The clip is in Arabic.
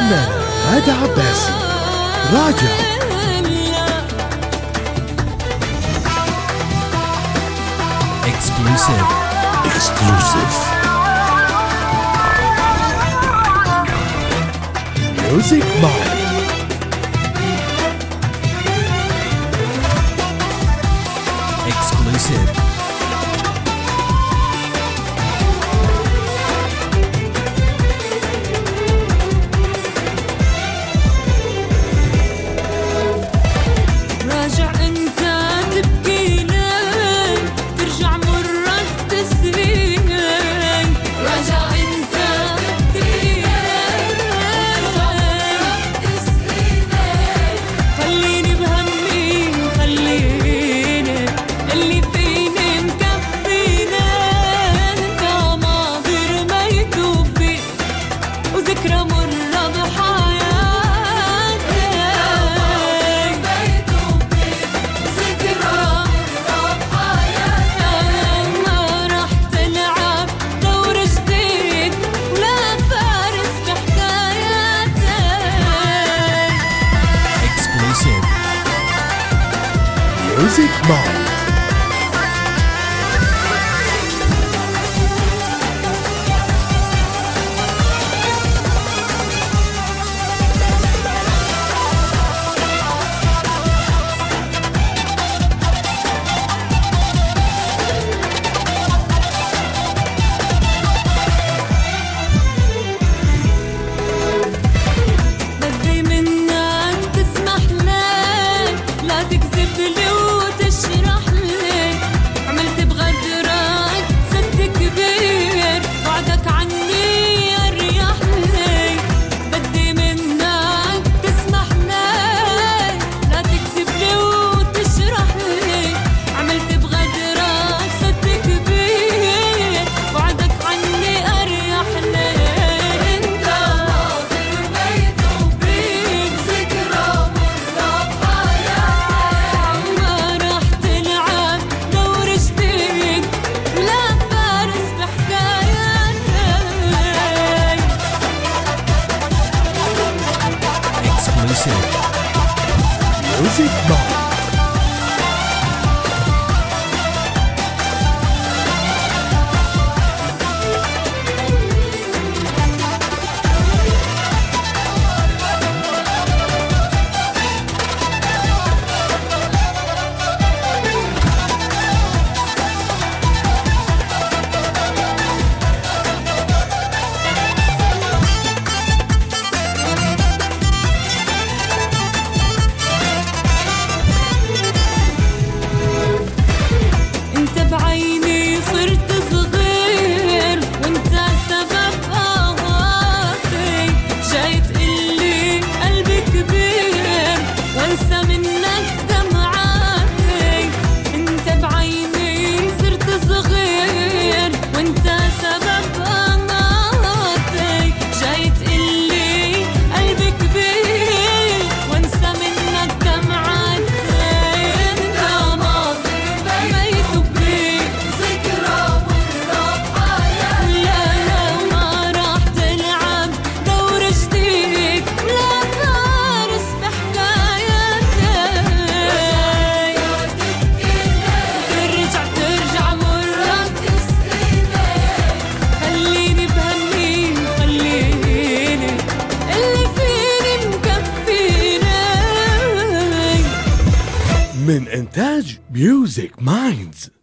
الفنانة غادة عباسي. راجع. Exclusive. Music Mind. Exclusive. راجع انت تبكي لي ترجع مرة تسليني. راجع انت تبكي خليني بهمي خليني اللي فيني مكفيني. انت ماضي رميته بي وذكرى مرة بحياتي. Music Mind. بدي منك تسمح لي لا تكذب لي وتشرح لي. عملت بغدرك ست كبير بعدك عني أريح لي. بدي منك تسمح لي لا تكذب لي وتشرح لي. عملت بغدرك ست كبير بعدك عني أريح لي. انت ماضي رميته بيك ذكرى مرة بحياتي. ما راح تلعب دور جديد لا فارس بحكاياتي. Exclusive. Music Mind. انت بعيني صرت صغير وانت سبب اغاثي. جاي تقلي قلبي كبير وانسى منك دمعاتي. انت بعيني صرت صغير وانت سبب اغاثي. جاي تقلي قلبي كبير وانسى منك دمعاتي. انت ماضي رميته بيك ذكرى مرة بحياتي. لا ما راح تلعب دور جديد لا فارس بحكاياتي. ترجع مرة تسقيني خليني بهمي خليني اللي فيني مكفيني. من إنتاج Music Minds.